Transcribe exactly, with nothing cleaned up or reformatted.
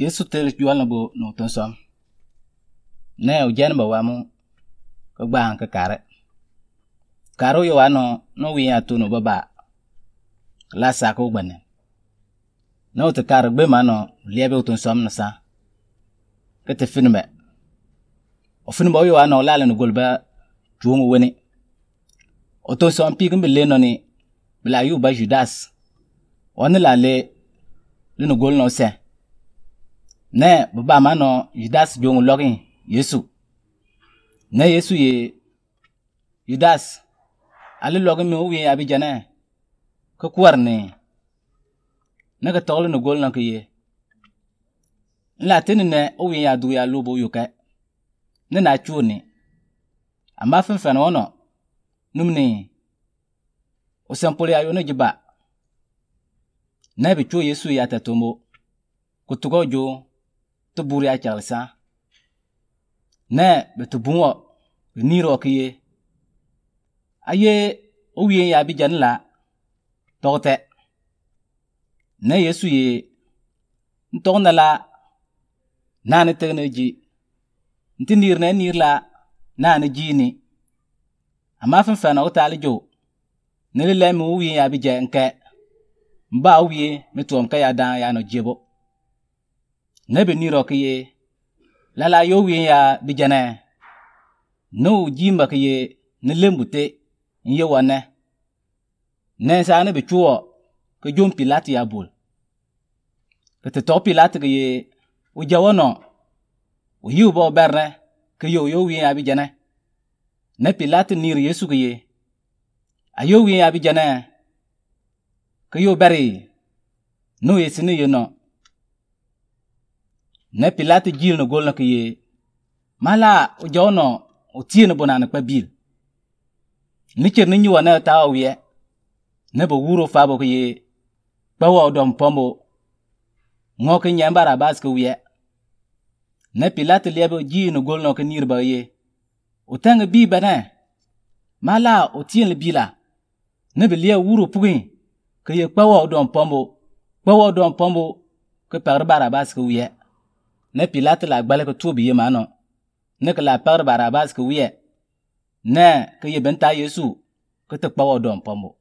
Yesu tel jual bo no ton som ne o jen ba wamu ko gba han ka kare karo yo ano no wi atu no baba la sa ko gbane no te kar gbe ma no liebe o ton som na sa ke te finme o finme yo ano la le no golba jumu woni o ton som pi gbe le no ni bla yu ba Judas on la le le no gol no se ne baba ma no Judas jongu login Yesu ne Yesu ye Judas ali login mi wi abi jana ko kwarne ne ka tole no gol no ke ye la tin ne o wi ya du ya lobo yo ka ne na chuni ama fen fen wono numni o sampole ayo no jiba ne bi chu Yesu ya tatomo kutugo jo to buri a chalsa ne betu bunwo niro kiye aye o wi ya bi janla tote ne Yesu ye ntonna la nane teneji ntinir ne nirla nane jini ama fen fen o tali jo ne le mu wi ya bi je nke mba wi metuom ka ya dan ya no jebo ne be niro kiye lala yo wi ya bi jana no jimba kiye ne lembute nye wane ne sa ne be chuo ko jom Pilate ya bul ke te to Pilate kiye o jawono o yubo berne ke yo yo wi ya bi jana ne Pilate nir Yesu kiye ayo wi ya bi jana ke yo bari no yesini yo no ne Pilate jil no gol no kiye mala o jono o tiene bonana kwa bil ni cher ni nyuwa na ta wiye ne bo wuro fa bo kiye bawo dom pombo ngo ke nyambara bas ke wiye ne Pilate lebo ji no gol no ke nir ba ye o tanga bi bana mala o tiene bila ne be liya wuro pugin ke ye bawo dom pombo bawo dom pombo ke par Barabas ke wiye ne Pilate la gbale ko tubi ye mano ne ke la par Barabas ke wiye ne ke ye benta Yesu ke te bawo dom pombo